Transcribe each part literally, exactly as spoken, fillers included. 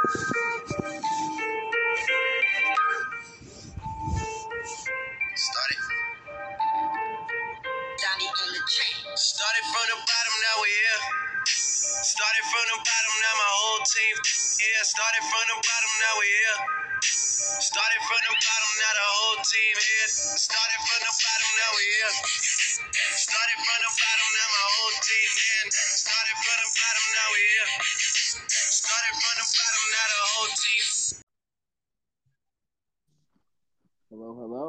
Started. Started from the bottom, now we're here. Started from the bottom, now my whole team here. Started from the bottom, now we're here. Started from the bottom, now the whole team here. Started from the bottom, now we're here. Started from the bottom, now my whole team here. Started from the bottom, now we're here. Started from the bottom, now the whole team. Hello, hello.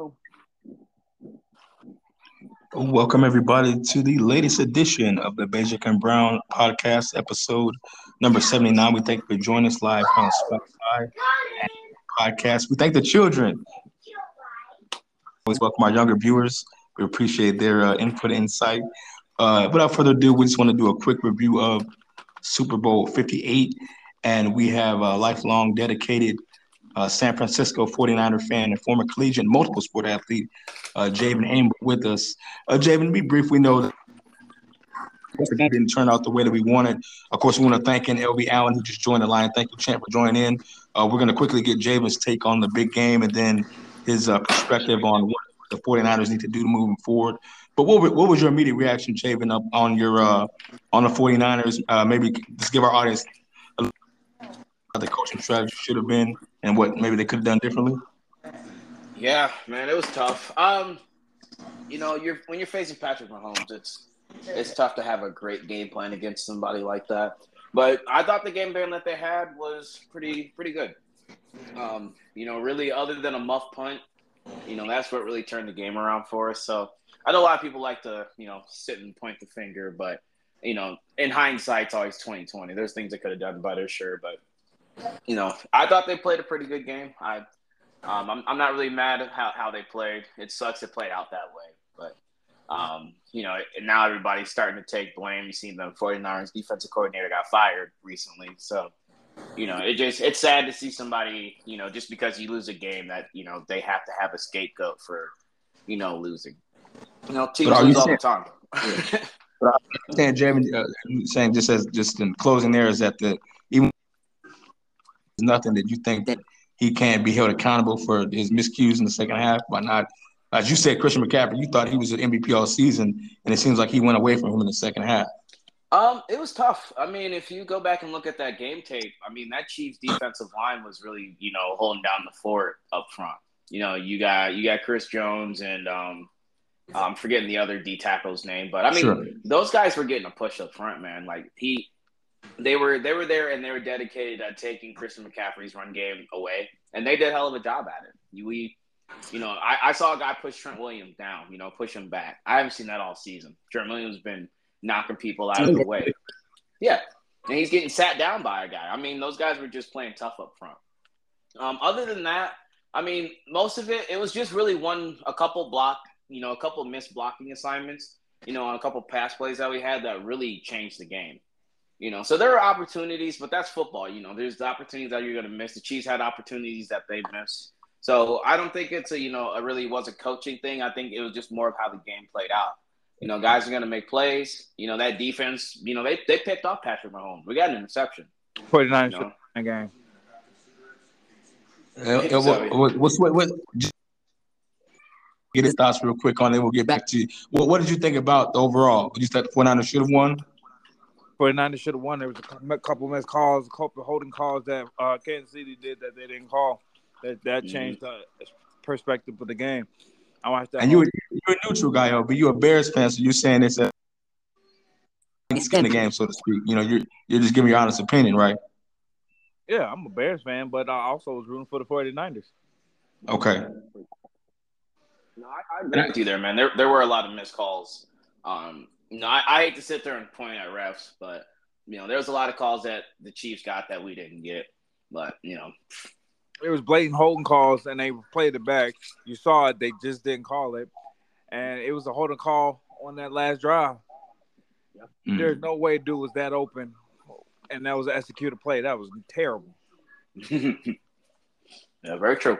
Welcome, everybody, to the latest edition of the Basic and Brown podcast, episode number seventy-nine. We thank you for joining us live on Spotify and podcast. We thank the children. Always welcome our younger viewers. We appreciate their uh, input and insight. Uh, without further ado, we just want to do a quick review of Super Bowl fifty-eight. And we have a lifelong dedicated Uh, San Francisco forty-niner fan and former collegiate multiple sport athlete, uh, Javen Aim, with us. Uh, Javen, to be brief, we know that it didn't turn out the way that we wanted. Of course, we want to thank L B Allen, who just joined the line. Thank you, Champ, for joining in. Uh, we're going to quickly get Javen's take on the big game and then his uh, perspective on what the forty-niners need to do moving forward. But what, what was your immediate reaction, Javen, up on your uh, on the forty-niners? Uh, maybe just give our audience a little the coaching strategy should have been and what maybe they could have done differently. Yeah, man, it was tough. Um, you know, you're when you're facing Patrick Mahomes, it's it's tough to have a great game plan against somebody like that. But I thought the game plan that they had was pretty pretty good. Um, you know, really, other than a muff punt, you know, that's what really turned the game around for us. So I know a lot of people like to, you know, sit and point the finger, but you know, in hindsight, it's always twenty twenty. There's things they could have done better, sure, but. You know, I thought they played a pretty good game. I, um, I'm, I'm not really mad at how, how they played. It sucks it played out that way. But, um, you know, now everybody's starting to take blame. You've seen the forty-niners defensive coordinator got fired recently. So, you know, it just it's sad to see somebody, you know, just because you lose a game that, you know, they have to have a scapegoat for, you know, losing. You know, teams lose all saying, the time. But I understand, Jamie, uh, saying just as just in closing there is that the even nothing that you think that he can't be held accountable for his miscues in the second half by not, as you said, Christian McCaffrey, you thought he was an M V P all season, and it seems like he went away from him in the second half. Um, it was tough. I mean, if you go back and look at that game tape, I mean, that Chiefs defensive line was really, you know, holding down the fort up front. You know, you got you got Chris Jones and um, I'm forgetting the other D tackle's name, but I mean, sure. Those guys were getting a push up front, man. Like he. They were they were there and they were dedicated at taking Christian McCaffrey's run game away, and they did a hell of a job at it. We, you know, I, I saw a guy push Trent Williams down, you know, push him back. I haven't seen that all season. Trent Williams has been knocking people out of the way. Yeah, and he's getting sat down by a guy. I mean, those guys were just playing tough up front. Um, other than that, I mean, most of it, it was just really one, a couple block, you know, a couple missed blocking assignments, you know, on a couple pass plays that we had that really changed the game. You know, so there are opportunities, but that's football. You know, there's the opportunities that you're going to miss. The Chiefs had opportunities that they missed. So I don't think it's a, you know, it really was a coaching thing. I think it was just more of how the game played out. You know, guys are going to make plays. You know, that defense, you know, they they picked off Patrick Mahomes. We got an interception. forty-niners you know? That game. Uh, uh, what, what's what, what just get his thoughts real quick on it. We'll get back to you. Well, what did you think about the overall? You said the forty-niners should have won? forty-niners should have won. There was a couple missed calls, a couple holding calls that uh, Kansas City did that they didn't call. That that changed the perspective of the game. I watched that. And you, you're a neutral guy, but you're a Bears fan, so you're saying it's a skin the game, so to speak. You know, you're you're just giving your honest opinion, right? Yeah, I'm a Bears fan, but I also was rooting for the forty-niners. Okay. No, I, I agree with you there, man. There there were a lot of missed calls. Um, No, I, I hate to sit there and point at refs, but, you know, there was a lot of calls that the Chiefs got that we didn't get. But, you know. It was blatant holding calls, and they played it back. You saw it. They just didn't call it. And it was a holding call on that last drive. Yep. Mm. There's no way dude was that open, and that was an executed play. That was terrible. Yeah, very true.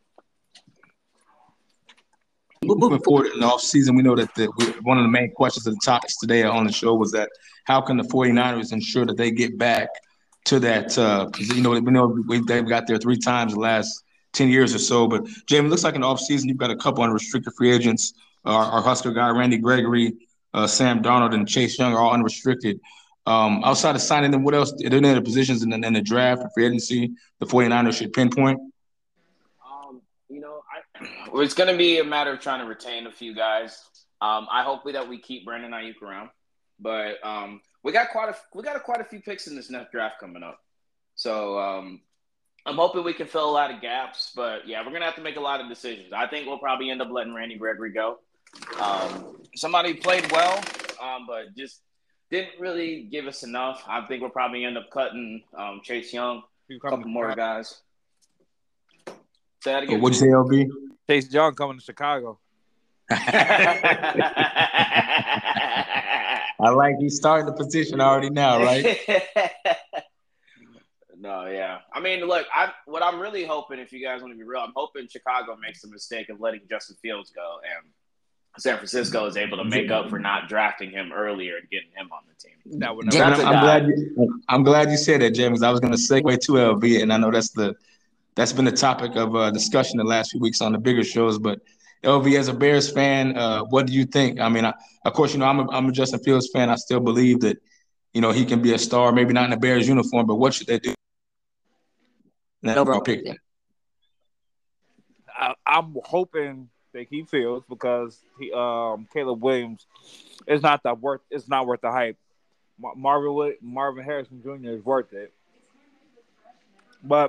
Moving forward in the offseason, we know that the, one of the main questions of the topics today on the show was that how can the forty-niners ensure that they get back to that. Uh, you know, we know we, they've got there three times the last ten years or so. But Jamie, it looks like in the offseason you've got a couple unrestricted free agents. Our, our Husker guy, Randy Gregory, uh, Sam Darnold, and Chase Young are all unrestricted. Um, outside of signing them, what else? Are there any other positions in the, in the draft or free agency the 49ers should pinpoint? Um, you know, I, well, it's going to be a matter of trying to retain a few guys. Um, I hope that we keep Brandon Ayuk around, but um, we got quite a we got a, quite a few picks in this next draft coming up. So um, I'm hoping we can fill a lot of gaps. But yeah, we're gonna have to make a lot of decisions. I think we'll probably end up letting Randy Gregory go. Um, somebody played well, um, but just didn't really give us enough. I think we'll probably end up cutting um, Chase Young, a couple more guys. Say that again. What'd you say, L B? Chase Young coming to Chicago. I like you starting the position already now, right? No, yeah. I mean, look, I what I'm really hoping, if you guys want to be real, I'm hoping Chicago makes the mistake of letting Justin Fields go, and San Francisco is able to make up for not drafting him earlier and getting him on the team. That would never I'm, I'm glad you, I'm glad you said that, James. I was going to segue to L B, and I know that's the that's been the topic of uh, discussion the last few weeks on the bigger shows, but. L V, as a Bears fan, uh, what do you think? I mean, I, of course, you know, I'm a, I'm a Justin Fields fan. I still believe that, you know, he can be a star, maybe not in a Bears uniform, but what should they do? No, bro. Pick. I, I'm hoping they keep Fields because he, um, Caleb Williams is not that worth. It's not worth the hype. Marvin Marvin Harrison Junior is worth it, but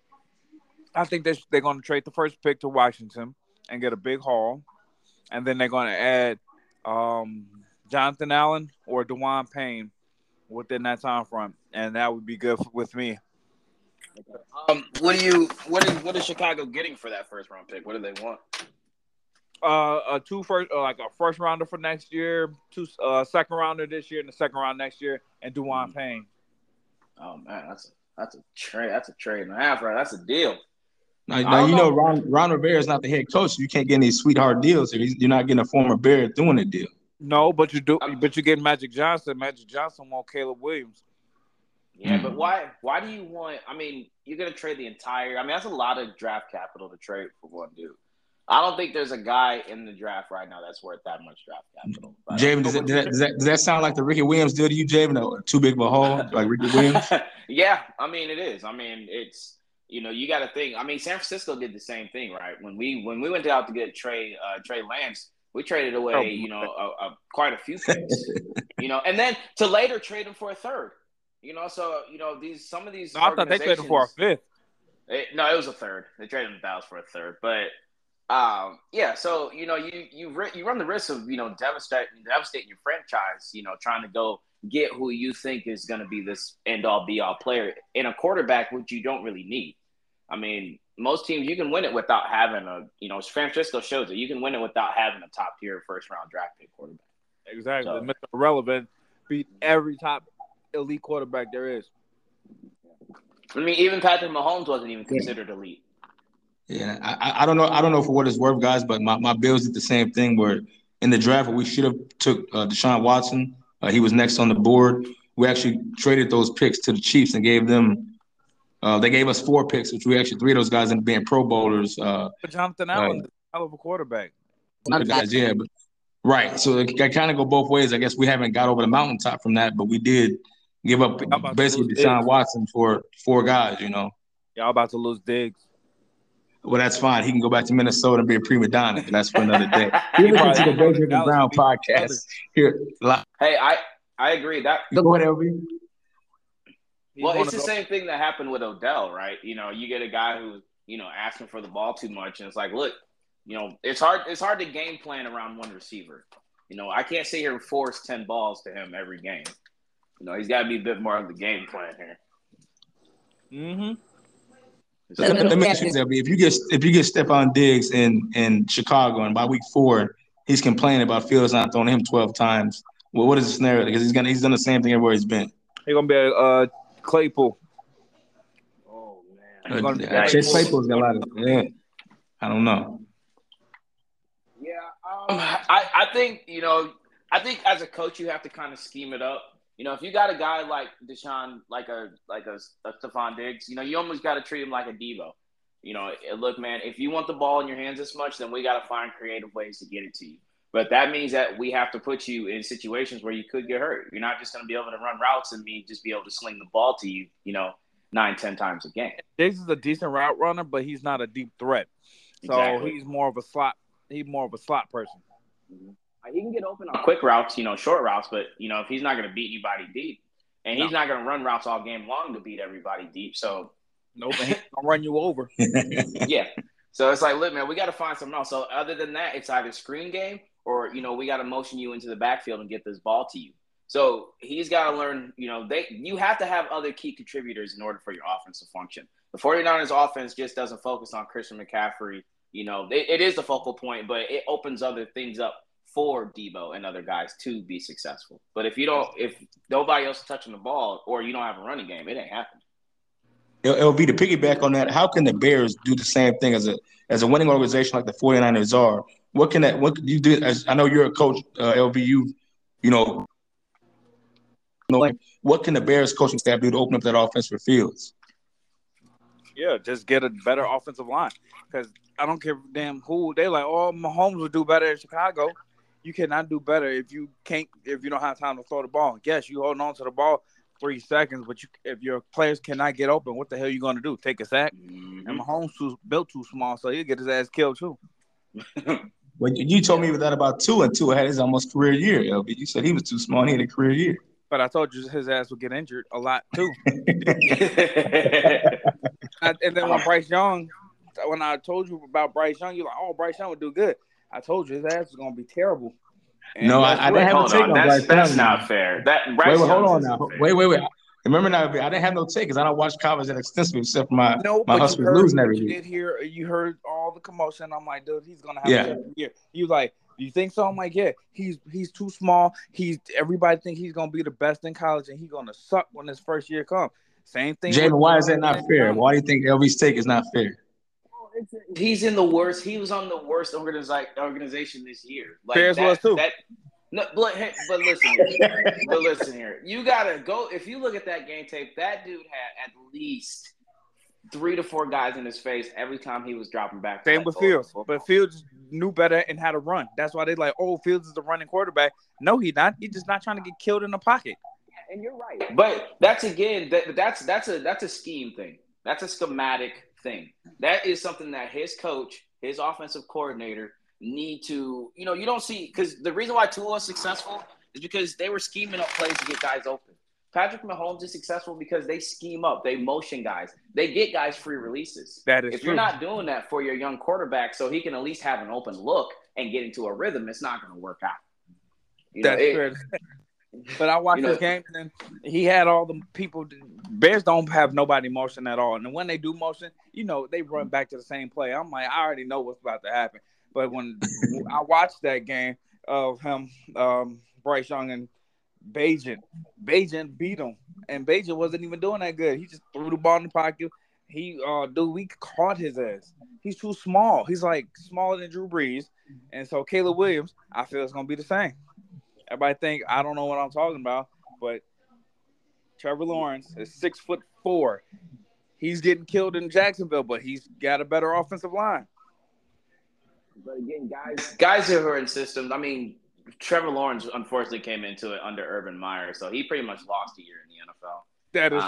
I think they they're going to trade the first pick to Washington and get a big haul, and then they're going to add um, Jonathan Allen or DeJuan Payne within that time frame, and that would be good for, with me. Um, what do you what is what is Chicago getting for that first round pick? What do they want? Uh, a two first, uh, like a first rounder for next year, two uh, second rounder this year, and the second round next year, and DeJuan mm-hmm. Payne. Oh man, that's a that's a trade. That's a trade and a half, right? That's a deal. Now, now you know, know Ron, Ron Rivera is not the head coach. So you can't get any sweetheart deals. You're not getting a former Bear doing a deal. No, but you do. But you get Magic Johnson. Magic Johnson won't Caleb Williams. Yeah, mm-hmm. but why? Why do you want? I mean, you're gonna trade the entire. I mean, that's a lot of draft capital to trade for one dude. I don't think there's a guy in the draft right now that's worth that much draft capital. Javen, does, does, that, does, that, does that sound like the Ricky Williams deal to you, Javen? Or too big of a hole, like Ricky Williams? Yeah, I mean it is. I mean it's. You know, you got to think. I mean, San Francisco did the same thing, right? When we when we went out to get Trey uh, Trey Lance, we traded away, oh, you know, a, a, quite a few picks, you know, and then to later trade him for a third, you know. So you know, these some of these. No, I thought they traded him for a fifth. It, no, it was a third. They traded him Dallas for a third, but um, yeah. So you know, you you you run the risk of you know devastating devastating your franchise, you know, trying to go get who you think is going to be this end-all, be-all player in a quarterback, which you don't really need. I mean, most teams, you can win it without having a, you know, San Francisco shows it. You can win it without having a top-tier first-round draft pick quarterback. Exactly. So, Mister Irrelevant beat every top elite quarterback there is. I mean, even Patrick Mahomes wasn't even considered elite. Yeah, I, I don't know. I don't know for what it's worth, guys, but my, my Bills did the same thing where in the draft where we should have took uh, Deshaun Watson. Uh, he was next on the board. We actually traded those picks to the Chiefs and gave them uh, – they gave us four picks, which we actually – three of those guys ended up being Pro Bowlers. Uh, but Jonathan Allen is a hell of a quarterback. Guys, yeah, but, right. So it, it kind of go both ways. I guess we haven't got over the mountaintop from that, but we did give up basically Deshaun Diggs. Watson for four guys, you know. Y'all about to lose Diggs. Well, that's fine. He can go back to Minnesota and be a prima donna, but that's for another day. You're listening to the Benjamin Brown podcast here. Hey, I, I agree. That Go ahead, L B. Well, it's the go. same thing that happened with Odell, right? You know, you get a guy who's, you know, asking for the ball too much, and it's like, look, you know, it's hard it's hard to game plan around one receiver. You know, I can't sit here and force ten balls to him every game. You know, he's got to be a bit more of the game plan here. Mm-hmm. Let, let me ask you, L B, if you get if you get Stephon Diggs in, in Chicago and by week four he's complaining about Fields not throwing him twelve times, well, what is the scenario? Because he's gonna he's done the same thing everywhere he's been. He's gonna be a uh, Claypool. Oh man, uh, yeah, Chase Claypool's got a lot of yeah. I don't know. Yeah, um, I I think you know I think as a coach you have to kind of scheme it up. You know, if you got a guy like Deshaun, like a like a, a Stephon Diggs, you know, you almost got to treat him like a Devo. You know, look, man, if you want the ball in your hands this much, then we got to find creative ways to get it to you. But that means that we have to put you in situations where you could get hurt. You're not just going to be able to run routes and me just be able to sling the ball to you, you know, nine, ten times a game. Diggs is a decent route runner, but he's not a deep threat. So Exactly. he's more of a slot. He's more of a slot person. Mm-hmm. He can get open on quick routes, you know, short routes, but, you know, if he's not going to beat anybody deep, and he's no. not going to run routes all game long to beat everybody deep. So, nope, he's going to run you over. Yeah. So it's like, look, man, we got to find something else. So other than that, it's either screen game or, you know, we got to motion you into the backfield and get this ball to you. So he's got to learn, you know, they you have to have other key contributors in order for your offense to function. The 49ers offense just doesn't focus on Christian McCaffrey. You know, it, it is the focal point, but it opens other things up for Debo and other guys to be successful. But if you don't, if nobody else is touching the ball or you don't have a running game, it ain't happening. It'll be to piggyback on that. How can the Bears do the same thing as a as a winning organization like the 49ers are? What can that? What can you do? As I know you're a coach, uh, L B U. You know, you know, what can the Bears coaching staff do to open up that offense for Fields? Yeah, just get a better offensive line. Because I don't care damn who they're like. Oh, Mahomes will do better in Chicago. You cannot do better if you can't if you don't have time to throw the ball. Yes, you holding on to the ball three seconds, but you, if your players cannot get open, what the hell are you going to do? Take a sack? Mm-hmm. And Mahomes too, built too small, so he'll get his ass killed too. Well, you told me that about Tua, and Tua had his almost career year, L B. You said he was too small and he had a career year. But I told you his ass would get injured a lot too. And then when Bryce Young, when I told you about Bryce Young, you're like, oh, Bryce Young would do good. I told you his ass was going to be terrible. And no, I, I didn't have a take on, on that's, Bryce That's Young. not fair. That Bryce wait, wait, hold Young's on now. Wait, wait, wait. Remember now, I didn't have no take because I don't watch college that extensively except for my, no, my Huskers losing every you week. Did hear, you heard all the commotion. I'm like, dude, he's going to have yeah. a second year. You like, you think so? I'm like, yeah, he's he's too small. He's Everybody think he's going to be the best in college, and he's going to suck when his first year comes. Same thing. Jamin, why is that not fair? Why do you think L B's take is not fair? He's in the worst. He was on the worst organiz- organization this year. Like Bears that, was too. That, no, but, but listen here. but listen here. You gotta go. If you look at that game tape, that dude had at least three to four guys in his face every time he was dropping back. Same with Fields, but Fields knew better and how to run. That's why they like, oh, Fields is the running quarterback. No, he's not. He's just not trying to get killed in the pocket. And you're right. But that's again, that, that's that's a that's a scheme thing. That's a schematic thing. That is something that his coach, his offensive coordinator, need to, you know, you don't see, because the reason why Tua was successful is because they were scheming up plays to get guys open. Patrick Mahomes is successful because they scheme up, they motion guys, they get guys free releases. That is if true. You're not doing that for your young quarterback, so he can at least have an open look and get into a rhythm, it's not going to work out. You That's know, fair. it, But I watched you know, this game, and he had all the people. Bears don't have nobody motion at all. And when they do motion, you know, they run back to the same play. I'm like, I already know what's about to happen. But when I watched that game of him, um, Bryce Young and Bajan, Bajan beat him. And Bajan wasn't even doing that good. He just threw the ball in the pocket. He, uh, dude, we caught his ass. He's too small. He's like smaller than Drew Brees. And so Caleb Williams, I feel it's going to be the same. Everybody think I don't know what I'm talking about, but Trevor Lawrence is six foot four. He's getting killed in Jacksonville, but he's got a better offensive line. But again, guys, guys who are in systems. I mean, Trevor Lawrence unfortunately came into it under Urban Meyer, so he pretty much lost a year in the N F L. That is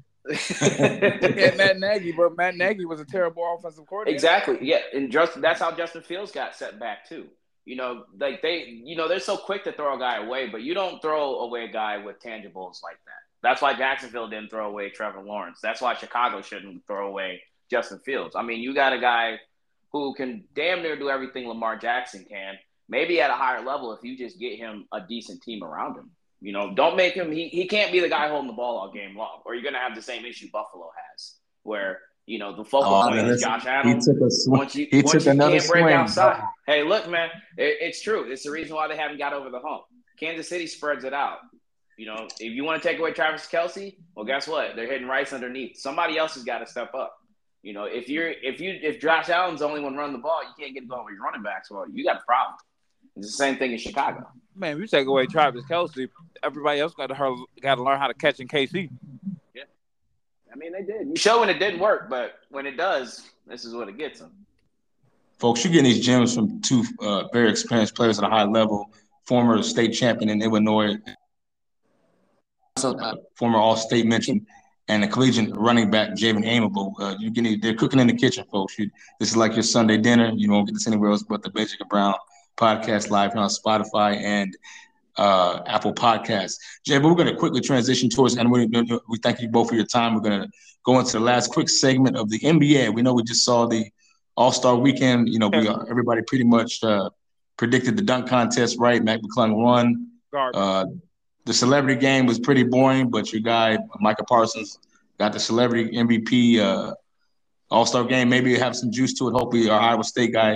um, true. Yeah, Matt Nagy, but Matt Nagy was a terrible offensive coordinator. Exactly. Yeah, and just that's how Justin Fields got set back too. You know, like they, you know, they're so quick to throw a guy away, but you don't throw away a guy with tangibles like that. That's why Jacksonville didn't throw away Trevor Lawrence. That's why Chicago shouldn't throw away Justin Fields. I mean, you got a guy who can damn near do everything Lamar Jackson can, maybe at a higher level if you just get him a decent team around him. You know, don't make him he, – he can't be the guy holding the ball all game long, or you're going to have the same issue Buffalo has where – you know, the focal oh, point is Josh Allen. He took, a sw- once you, he once took you another can't break swing. outside. Hey, look, man, it, it's true. It's the reason why they haven't got over the hump. Kansas City spreads it out. You know, if you want to take away Travis Kelce, well, guess what? They're hitting rights underneath. Somebody else has got to step up. You know, if you're if you if Josh Allen's the only one running the ball, you can't get going with your running backs. Well, you got a problem. It's the same thing in Chicago. Man, if you take away Travis Kelce, everybody else got to got to learn how to catch in K C. Yeah, I mean they did. You show when it didn't work, but when it does, this is what it gets them. Folks, you're getting these gems from two uh, very experienced players at a high level. Former state champion in Illinois, also uh, former All-State mention, and a collegiate running back, Javen Amable. Uh, you getting they're cooking in the kitchen, folks. You, this is like your Sunday dinner. You won't get this anywhere else but the BaJack and Brown podcast live on Spotify and uh, Apple Podcasts. Jay, but we're going to quickly transition towards, and we, we thank you both for your time. We're going to go into the last quick segment of the N B A. We know we just saw the All-Star Weekend. You know, we everybody pretty much uh, predicted the dunk contest, right? Mac McClung won. Uh, the celebrity game was pretty boring, but your guy Micah Parsons got the celebrity M V P uh, All-Star game. Maybe have some juice to it. Hopefully, our Iowa State guy.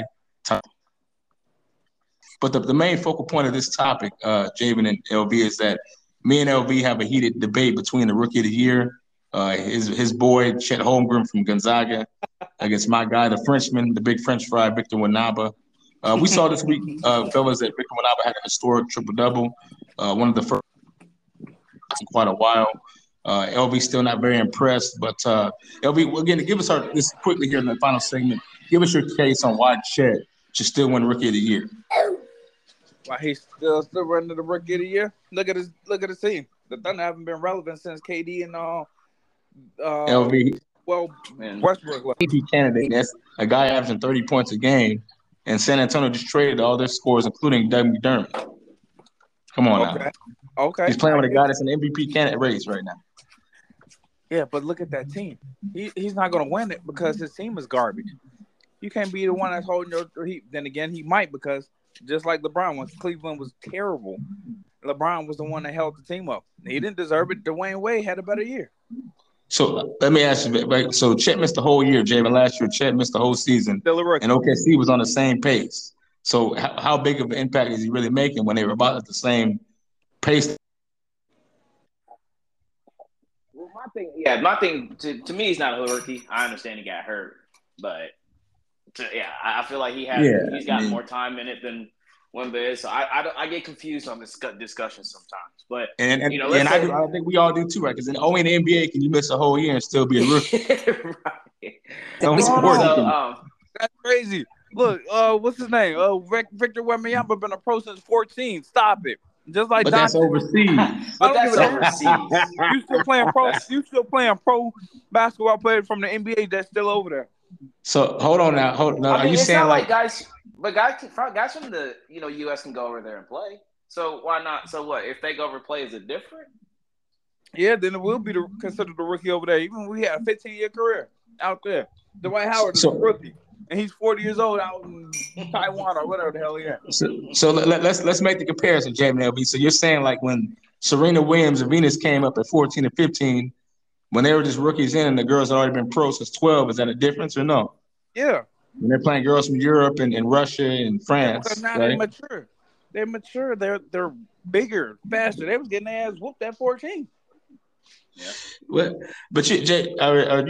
But the, the main focal point of this topic, uh, Javen and L V, is that me and L V have a heated debate between the Rookie of the Year, uh, his his boy Chet Holmgren from Gonzaga, against my guy, the Frenchman, the big French fry, Victor Wembanyama. Uh, we saw this week, uh, fellas, that Victor Wembanyama had a historic triple-double, uh, one of the first in quite a while. Uh, L V still not very impressed, but uh, L V, again, give us our this quickly here in the final segment. Give us your case on why Chet should still win Rookie of the Year. Why he's still still running the Rookie of the Year? Look at his look at his team. The Thunder haven't been relevant since K D and uh, uh L V. Well, Man. Westbrook left. M V P candidate. That's a guy averaging thirty points a game, and San Antonio just traded all their scores, including Doug McDermott. Come on okay. now. Okay. He's playing with a guy that's an M V P candidate race right now. Yeah, but look at that team. He he's not going to win it because his team is garbage. You can't be the one that's holding your heat. Then again, he might because just like LeBron, when Cleveland was terrible, LeBron was the one that held the team up. He didn't deserve it. Dwayne Wade had a better year. So let me ask you, right? So Chet missed the whole year, Javen. Last year, Chet missed the whole season, Still a rookie. and O K C was on the same pace. So how, how big of an impact is he really making when they were about at the same pace? Well, my thing, yeah, my thing to, to me, he's not a rookie. I understand he got hurt, but to, yeah, I feel like he has yeah, he's got I mean, more time in it than Wemba is. So I, I, I get confused on this discussion sometimes. But and, and, you know, and say, I, do, I think we all do too, right? Because in only in the N B A can you miss a whole year and still be a rookie. Right. No, so, um, that's crazy. Look, uh, what's his name? Uh, Victor Wembanyama been a pro since fourteen. Stop it. Just like but Don that's overseas. But that's overseas. You still playing pro? You still playing pro basketball players from the N B A that's still over there? So hold on now. Hold no. I mean, are you it's saying not like, like guys? But guys, guys from the you know U S can go over there and play. So why not? So what if they go over and play? Is it different? Yeah, then it will be the, considered the rookie over there. Even we had a fifteen year career out there. Dwight Howard is so, a rookie, and he's forty years old out in Taiwan or whatever the hell he is. So, so let, let's let's make the comparison, Jamin L B. So you're saying like when Serena Williams and Venus came up at fourteen and fifteen, when they were just rookies in, and the girls had already been pro since twelve. Is that a difference or no? Yeah. When they're playing girls from Europe and, and Russia and France, yeah, now right? they mature. They're mature. They're they're bigger, faster. They was getting their ass whooped at fourteen. Yeah. Well, but you, Jay, are, are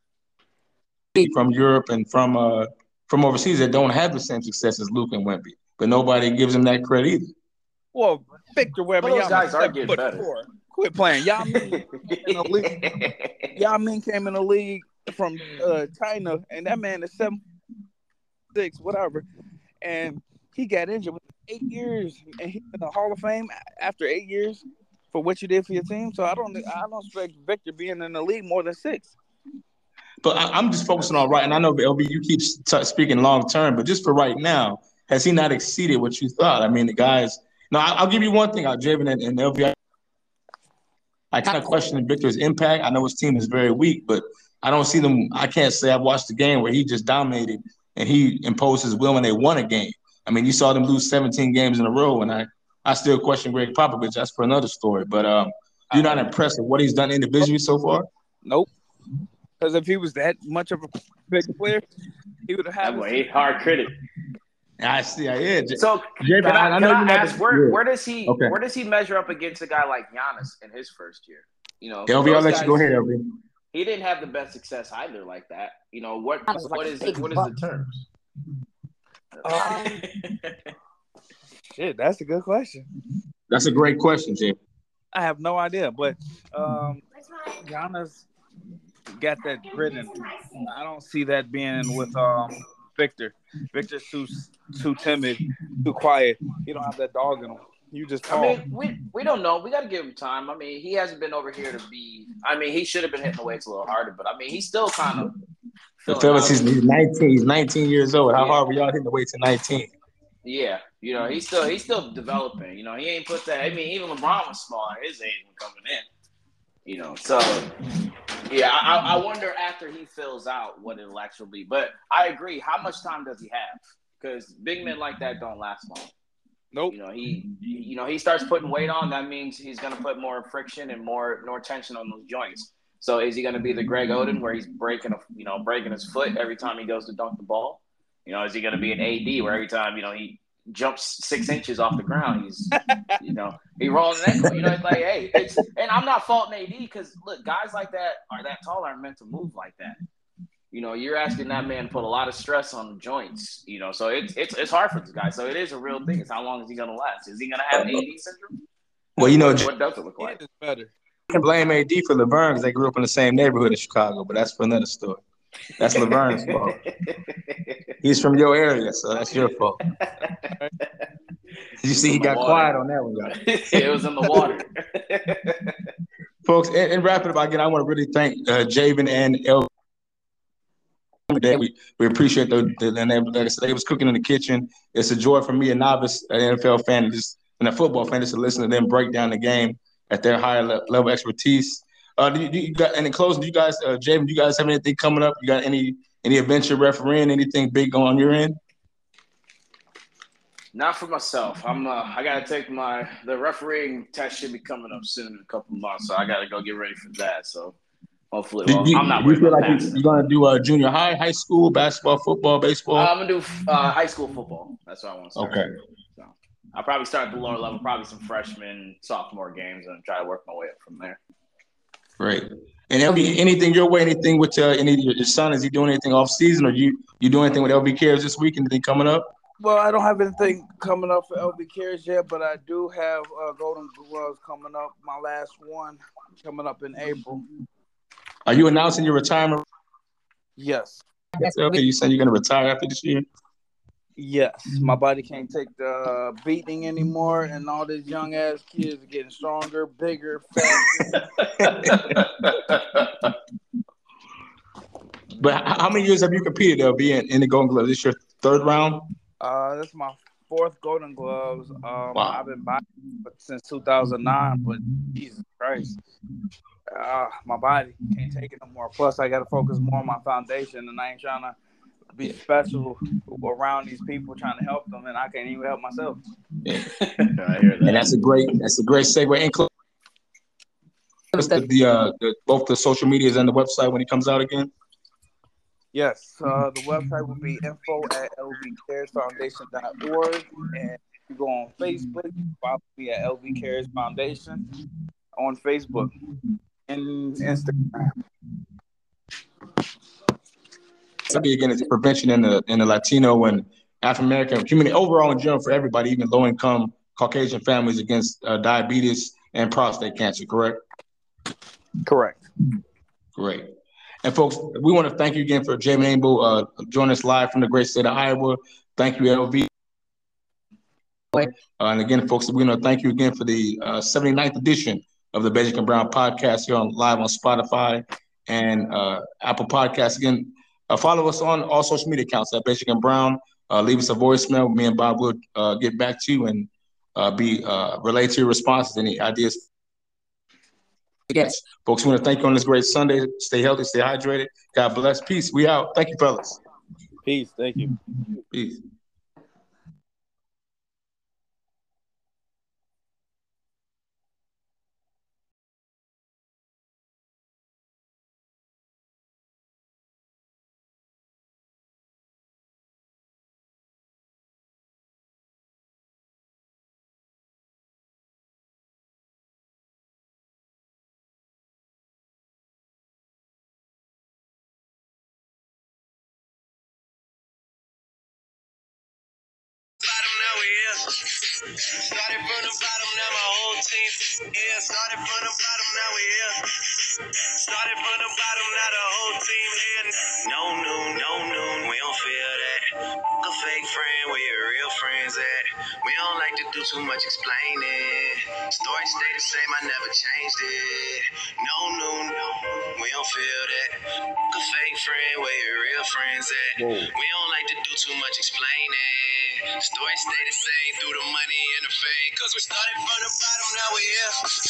you from Europe and from uh from overseas that don't have the same success as Luke and Wemby, but nobody gives them that credit either. Well, Victor Wemby, those guys are getting better. Four. Quit playing. Yao Ming came in the league. Yao Ming came in the league from uh, China, and that man is seven six, whatever, and he got injured with eight years, and he's in the Hall of Fame after eight years for what you did for your team. So I don't, I don't expect Victor being in the league more than six. But I, I'm just focusing on right, and I know L B, you keep t- speaking long term, but just for right now, has he not exceeded what you thought? I mean, the guys. No, I, I'll give you one thing, Javen and, and L B. I, I kind of question Victor's impact. I know his team is very weak, but I don't see them. I can't say I've watched the game where he just dominated and he imposed his will when they won a game. I mean, you saw them lose seventeen games in a row, and I, I still question Greg Popovich. That's for another story. But um, you're not impressed with what he's done individually so far? Nope. Because if he was that much of a big player, he would have had a hard critic. I see. I is. So Jay, can I, I, can I ask where, where does he okay. where does he measure up against a guy like Giannis in his first year? You know, L B, I'll let guys, you go ahead, L B. He didn't have the best success either, like that. You know what? What is it, what is the terms? Um, Shit, that's a good question. That's a great question, Jay. I have no idea, but um, Giannis got that grit in him. I don't see that being with um Victor. Victor's too too timid, too quiet. He don't have that dog in him. You just I tall. mean, we we don't know. We got to give him time. I mean, he hasn't been over here to be. I mean, he should have been hitting the weights a little harder, but I mean, he's still kind of The filling fellas, out. he's, he's nineteen. He's nineteen years old. How Yeah. hard were y'all hitting the weights at nineteen? Yeah, you know, he's still he's still developing. You know, he ain't put that. I mean, even LeBron was small at his age when coming in. You know, so yeah, I, I wonder after he fills out what it'll actually be. But I agree. How much time does he have? Because big men like that don't last long. Nope. You know, he you know he starts putting weight on. That means he's going to put more friction and more more tension on those joints. So is he going to be the Greg Oden where he's breaking a you know breaking his foot every time he goes to dunk the ball? You know, is he going to be an A D where every time, you know, he jumps six inches off the ground, he's, you know, he rolls an ankle? You know, it's like, hey, it's, and I'm not faulting A D because, look, guys like that are that tall aren't meant to move like that. You know, you're asking that man to put a lot of stress on the joints, you know, so it's it's it's hard for this guy. So it is a real thing. It's how long is he going to last? Is he going to have A D syndrome? Well, you know, what, what does it look like? It's better. You can blame A D for LeVern because they grew up in the same neighborhood in Chicago, but that's for another story. That's LeVern's fault. He's from your area, so that's your fault. You see, he got water. Quiet on that one, guys. It was in the water. Folks, and, and wrapping up again, I want to really thank uh, Javen and El. We, we appreciate the, the, the like I said, they was cooking in the kitchen. It's a joy for me, a novice, an N F L fan, just and a football fan, just to listen to them break down the game at their higher le- level expertise. Uh, do you, do you got, and in closing, do you guys, uh, Javen, do you guys have anything coming up? You got any any adventure refereeing, anything big on your end? Not for myself. I'm. Uh, I gotta take my the refereeing test should be coming up soon in a couple months, so I gotta go get ready for that. So hopefully, well, you, I'm not you worried feel about like passing. You're gonna do a uh, junior high, high school, basketball, football, baseball? Uh, I'm gonna do uh, high school football. That's what I want to start. Okay. So I'll probably start at the lower level, probably some freshman, sophomore games, and try to work my way up from there. Great. And L B, anything your way? Anything with uh, any your, your son? Is he doing anything off season, or you you doing anything with L B Cares this week? Anything coming up? Well, I don't have anything coming up for L B Cares yet, but I do have uh, Golden Gloves coming up. My last one coming up in April. Are you announcing your retirement? Yes. Okay, you saying you're going to retire after this year? Yes. My body can't take the beating anymore, and all these young ass kids are getting stronger, bigger, faster. But how many years have you competed, L B, in, in the Golden Gloves? This your third round? Uh, this is my fourth Golden Gloves. Um, wow. I've been boxing since two thousand nine, but Jesus Christ, uh, my body can't take it no more. Plus, I got to focus more on my foundation, and I ain't trying to be special around these people trying to help them, and I can't even help myself. Yeah. I hear that. And that's a great, that's a great segue. And the, uh, the both the social medias and the website when it comes out again. Yes, uh, the website will be info at l v cares foundation dot org. And if you go on Facebook, follow me at L V Cares Foundation on Facebook and Instagram. So again, it's prevention in the in the Latino and African American community overall in general for everybody, even low income Caucasian families against uh, diabetes and prostate cancer. Correct. Correct. Great. And folks, we want to thank you again for Javen Abel uh, joining us live from the great state of Iowa. Thank you, L V. Uh, and again, folks, we want to thank you again for the uh, seventy-ninth edition of the Bejic and Brown podcast here on live on Spotify and uh, Apple Podcasts. Again, uh, follow us on all social media accounts at Bejic and Brown. Uh, leave us a voicemail. Me and Bob will uh, get back to you and uh, be uh, relate to your responses, any ideas. Yes, folks, we want to thank you on this great Sunday. Stay healthy, stay hydrated. God bless. Peace. We out. Thank you, fellas. Peace. Thank you. Peace. here. Started from the bottom, now my whole team here. Started from the bottom, now we here. Started from the bottom, now the whole team here. No noon, no noon, we don't feel that. A fake friend, where your real friends at? We don't like to do too much explaining. Story stay the same, I never changed it. No noon, we don't feel that. A fake friend, where your real friends at? We don't like to do too much explaining. Story stay the same through the money and the fame. Cause we started from the bottom, now we here.